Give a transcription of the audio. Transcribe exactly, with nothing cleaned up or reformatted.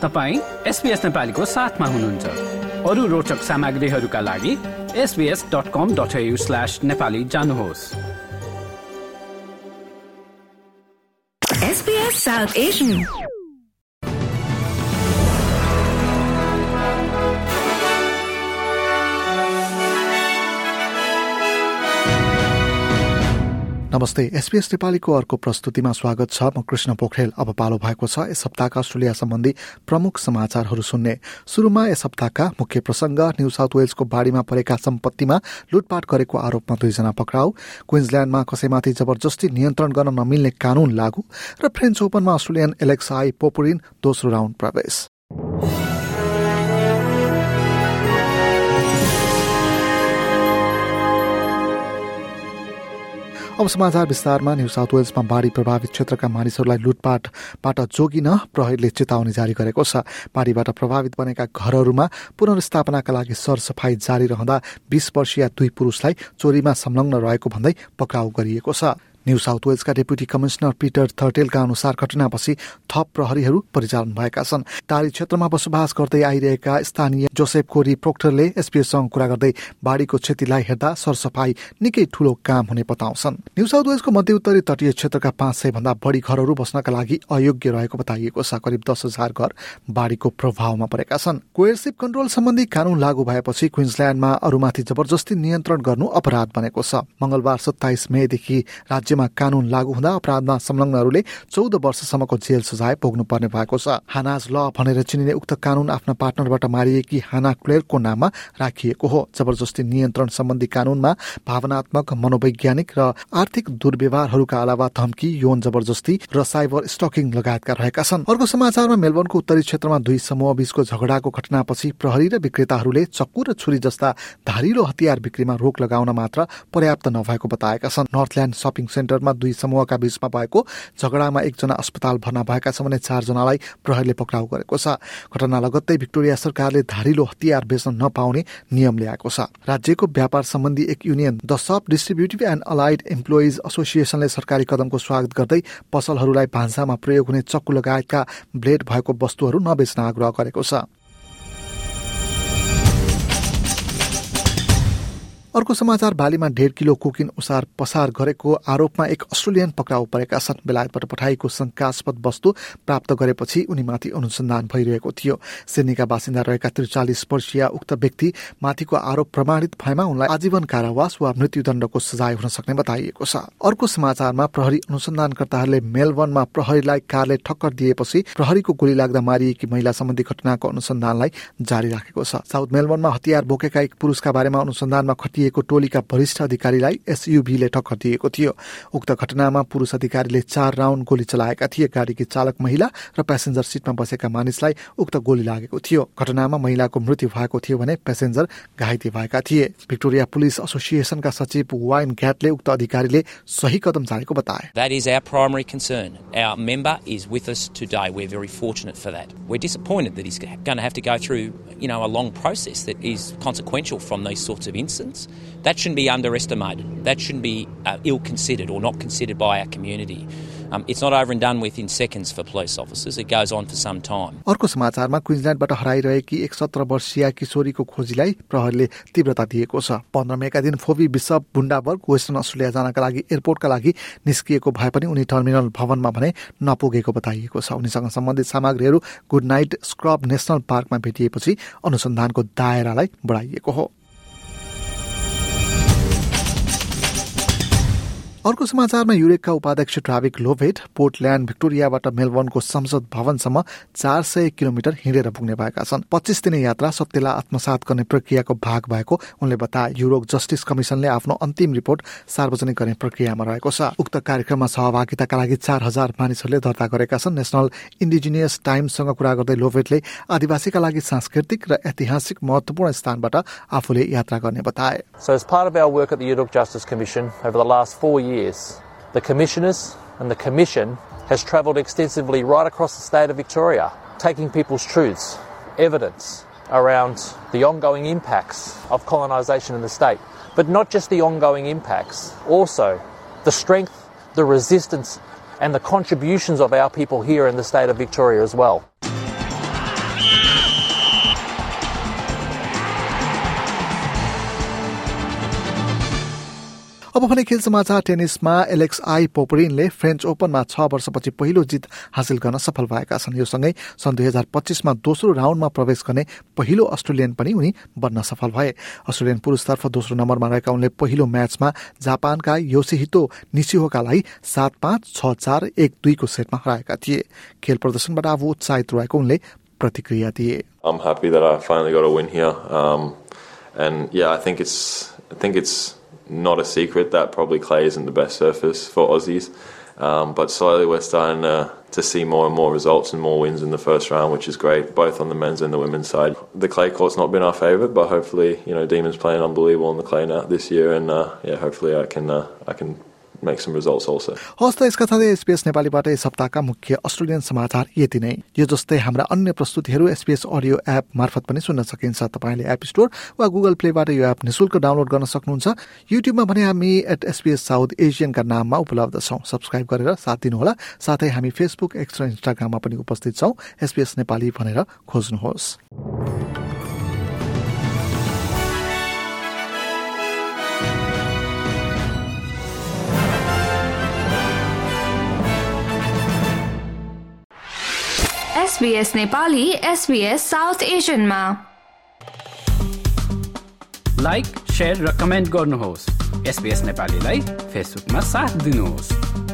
तपाईं एसबीएस नेपालीको साथमा हुनुहुन्छ। अरू रोचक सामग्रीहरूका लागि S B S dot com dot A U slash Nepali जानुहोस्। S B S South Asian. नमस्ते, एसबीएस नेपालीको अर्को प्रस्तुतिमा स्वागत छ। म कृष्ण पोखरेल। अब पालो भएको छ यस हप्ताका अस्ट्रेलिया सम्बन्धी प्रमुख समाचारहरू सुन्ने। सुरुमा यस हप्ताका मुख्य प्रसंग। न्यू साउथ वेल्सको बाढीमा परेका सम्पत्तिमा लुटपाट गरेको आरोपमा दुईजना पक्राउ, क्वीन्सल्याण्डमा कसैमाथि जबरजस्ती नियन्त्रण गर्न नमिल्ने कानून लागू र फ्रेन्च ओपनमा अस्ट्रेलियन एलेक्सा पोपुरिन दोस्रो राउन्ड प्रवेश। अब समाचार विस्तारमा। न्यू साउथ वेल्समा बाढी प्रभावित क्षेत्रका मानिसहरूलाई लुटपाटबाट जोगिन प्रहरीले चेतावनी जारी गरेको छ। बाढीबाट प्रभावित बनेका घरहरूमा पुनर्स्थापनाका लागि सरसफाई जारी रहँदा बीस वर्षीय दुई पुरुषलाई चोरीमा संलग्न रहेको भन्दै पक्राउ गरिएको छ। न्यू साउथ वेल्सका डेप्युटी कमिश्नर पिटर थर्टेलका अनुसार घटनापछि थप प्रहरीहरू परिचालन भएका छन्। टारी क्षेत्रमा बसोबास गर्दै आइरहेका स्थानीय जोसेफ कोरी प्रोक्टरले एसपीएससँग कुरा गर्दै बाढीको क्षतिलाई हेर्दा सरसफाई निकै ठूलो काम हुने बताउँछन्। न्यू साउथ वेल्सको मध्यउत्तरी तटीय क्षेत्रका पाँच सय भन्दा बढी घरहरू बस्नका लागि अयोग्य रहेको बताइएको छ। करिब दस हजार घर बाढीको प्रभावमा परेका छन्। कोएर्सिभ कन्ट्रोल सम्बन्धी कानून लागू भएपछि क्वीन्सल्याण्डमा अरूमाथि जबरजस्ती नियन्त्रण गर्नु अपराध बनेको छ। मंगलबार सत्ताइस मेदेखि राज्य कानून लागू हुँदा अपराधमा संलग्नहरूले चौध वर्षसम्मको जेल सजाय भोग्नु पर्ने भएको छ। हानाज ल भनेर चिनिने उक्त कानून आफ्ना पार्टनरबाट मारिएकी हाना क्लेयरको नाममा राखिएको हो। जबरजस्ती नियन्त्रण सम्बन्धी कानूनमा भावनात्मक, मनोवैज्ञानिक र आर्थिक दुर्व्यवहारहरूका अलावा धम्की, यौन जबरजस्ती र साइबर स्टकिङ लगायतका रहेका छन्। अर्को समाचारमा मेलबर्नको उत्तरी क्षेत्रमा दुई समूह बीचको झगडाको घटनापछि प्रहरी र विक्रेताहरूले चक्कु र छुरी जस्ता धारिलो हतियार बिक्रीमा रोक लगाउन मात्र पर्याप्त नभएको बताएका छन्। नर्थल्याण्ड सपिङ सेन्टरमा दुई समूहका बीचमा भएको झगडामा एकजना अस्पताल भर्ना भएका छ भने चारजनालाई प्रहरीले पक्राउ गरेको छ। घटना लगत्तै भिक्टोरिया सरकारले धारिलो हतियार बेच्न नपाउने नियम ल्याएको छ। राज्यको व्यापार सम्बन्धी एक union the shop distributive and allied employees एसोसिएसनले सरकारी कदमको स्वागत गर्दै पसलहरूलाई भान्सामा प्रयोग हुने चक्कु लगायतका ब्लेड भएको वस्तुहरू नबेच्न आग्रह गरेको छ। अर्को समाचार, बालीमा डेढ किलो कोकिन उसार पसार गरेको आरोपमा एक अस्ट्रेलियन पक्राउ परेका छन्। बेलायतबाट पठाइएको शंकास्पद वस्तु प्राप्त गरेपछि उनीमाथि अनुसन्धान भइरहेको थियो। सिडनीका बासिन्दा रहेका त्रिचालिस वर्षीय उक्त व्यक्ति माथिको आरोप प्रमाणित भएमा उनलाई आजीवन कारावास वा मृत्युदण्डको सजाय हुन सक्ने बताइएको छ। अर्को समाचारमा, प्रहरी अनुसन्धानकर्ताहरूले मेलबर्नमा प्रहरीलाई कारले ठक्कर दिएपछि प्रहरीको गोली लाग्दा मारिएकी महिला सम्बन्धी घटनाको अनुसन्धानलाई जारी राखेको छ। साउथ मेलबर्नमा हतियार बोकेका एक पुरुषका बारेमा अनुसन्धानमा खटिए टोलीका वरिष्ठ अधिकारीलाई एसयूभीले ठक्कर दिएको थियो। उक्त घटनामा पुरुष अधिकारीले चार राउन्ड गोली चलाएका थिए। गाडीकी चालक महिला र प्यासेन्जर सिटमा बसेका मानिसलाई उक्त गोली लागेको थियो। घटनामा महिलाको मृत्यु भएको थियो भने प्यासेन्जर घाइते भएका थिए। भिक्टोरिया पुलिस एसोसिएसनका सचिव वाइन ग्याटले उक्त अधिकारीले सही कदम चालेको बताए। That is our primary concern. Our member is with us today. We're very fortunate for that. We're disappointed that he's going to have to go through, you know, a long process that is consequential from these sorts of incidents. That shouldn't be underestimated. That shouldn't be uh, ill-considered or not considered by our community. Um, it's not over and done with in seconds for police officers. It goes on for some time. अर्को समाचारमा, क्वीन्सल्याण्डबाट हराइरहेकी एक सत्र वर्षीय किशोरीको खोजीलाई प्रहरीले तीव्रता दिएको छ। पन्ध्र मेका दिन Phoebe Bishop Bundaberg Western Australia जानका लागि एयरपोर्टका लागि निस्किएको भए पनि उनी टर्मिनल भवनमा भने नपुगेको बताइएको छ। उनीसँग सम्बन्धित सामग्रीहरू गुड नाइट स्क्रब नेशनल पार्कमा भेटिएपछि अनुसन्धानको दायरालाई बढाइएको हो। अर्को समाचारमा, युरेकका उपाध्यक्ष ट्राभिक लोभेट पोर्टल्याण्ड भिक्टोरियाबाट मेलबर्नको संसद भवनसम्म चार सय किलोमिटर हिँडेर पुग्ने भएका छन्। पच्चीस दिने यात्रा सत्यलाई आत्मसात गर्ने प्रक्रियाको भाग भएको उनले बताए। युरोक जस्टिस कमिसनले आफ्नो अन्तिम रिपोर्ट सार्वजनिक गर्ने प्रक्रियामा रहेको छ। उक्त कार्यक्रममा सहभागिताका लागि चार हजार मानिसहरूले दर्ता गरेका छन्। नेशनल इन्डिजिनियस टाइम्ससँग कुरा गर्दै लोभेटले आदिवासीका लागि सांस्कृतिक र ऐतिहासिक महत्वपूर्ण स्थानबाट आफूले यात्रा गर्ने बताए। So as part of our work at the Europe Justice Commission over the last four years, the Commissioners and the Commission has travelled extensively right across the state of Victoria, taking people's truths, evidence around the ongoing impacts of colonisation in the state. But not just the ongoing impacts, also the strength, the resistance and the contributions of our people here in the state of Victoria as well. अब भने खेल समाचार। टेनिसमा Alexei पोपरिनले French ओपनमा छ वर्षपछि पहिलो जित हासिल गर्न सफल भएका छन्। यो सँगै सन् दुई हजार पच्चीसमा दोस्रो राउन्डमा प्रवेश गर्ने पहिलो अस्ट्रेलियन पनि उनी बन्न सफल भए। अस्ट्रेलियन पुरुषतर्फ दोस्रो नम्बरमा रहेका उनले पहिलो म्याचमा जापानका योसिहितो निशिहोकालाई सात पाँच छ चार एक दुईको सेटमा हराएका थिए। खेल प्रदर्शनबाट आफू उत्साहित रहेको उनले प्रतिक्रिया दिए। I'm happy that I finally got a win here, um, and yeah, I think it's I think it's not a secret that probably clay isn't the best surface for Aussies, um, but slowly we're starting to, to see more and more results and more wins in the first round, which is great, both on the men's and the women's side. The clay court's not been our favourite, but hopefully, you know, Demon's playing unbelievable on the clay now this year, and uh, yeah, hopefully I can uh, I can. make some results also. हस् त यसका साथै SPS नेपालीबाट यस हप्ताका मुख्य Australian समाचार यति नै। यो जस्तै हाम्रा अन्य प्रस्तुतिहरू एसपीएस अडियो एप मार्फत पनि सुन्न सकिन्छ। तपाईले एप स्टोर वा गुगल प्लेबाट यो एप निशुल्क डाउनलोड गर्न सक्नुहुन्छ। युट्युबमा भने हामी एट एसपीएस साउथ एसियनका नाममा उपलब्ध छौं। सब्स्क्राइब गरेर साथ दिनुहोला। साथै हामी फेसबुक, एक्स र इन्स्टाग्राममा पनि उपस्थित छौं। एसपीएस नेपाली भनेर खोज्नुहोस्। एसबीएस नेपाली एसबीएस साउथ एसियनमा लाइक, शेयर र कमेन्ट गर्नुहोस्। एसबीएस नेपालीलाई फेसबुकमा साथ दिनुहोस्।